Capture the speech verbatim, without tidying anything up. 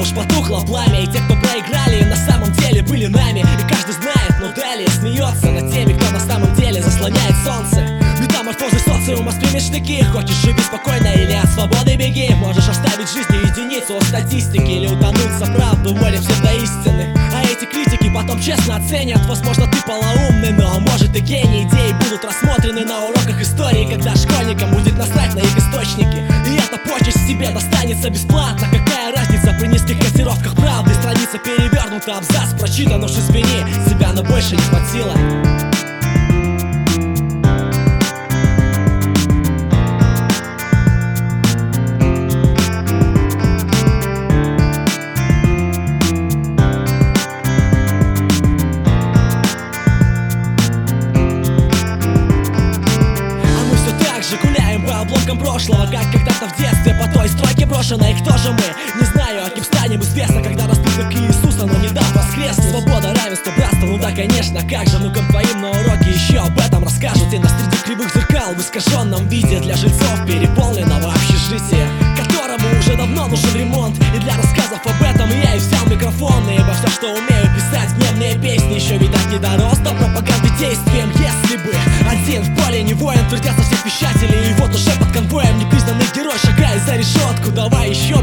уж потухло пламя, и те, кто проиграли, на самом деле были нами. И каждый знает, но далее смеется над теми, кто на самом деле заслоняет солнце. Метаморфозы социума, сприми штыки. Хочешь живи спокойно или от свободы беги. Можешь оставить жизни единицу от статистики или утонуть за правду в море псевдоистины. А эти критики потом честно оценят. Возможно, ты полоумный, но может и гений. Идеи будут рассмотрены на уроках истории, когда школьникам будет насрать на их источники. И эта почесть себе достанется бесплатно. Какая разница при низких котировках правды? Страница перевернута, абзац прочитан, уж извини, себя на больше не хватило. Обломкам прошлого, как когда-то в детстве по той стройке брошенной. Кто же мы? Не знаю, а кем станем известно, когда растут как Иисуса, но не дав воскреснуть. Свобода, равенство, братство, ну да, конечно, как же внукам твоим на уроке еще об этом расскажут. И нас среди кривых зеркал в искаженном виде для жильцов переполненного общежития, которому уже давно нужен ремонт. И для рассказов об этом я и взял микрофон. Ибо все, что умею писать, гневные песни, еще, видать, не дорос до пропаганды действием. Если бы один в поле не воин, твердят со всех вещателей. И вот уже под конвоем непризнанный герой шагает за решетку. Давай еще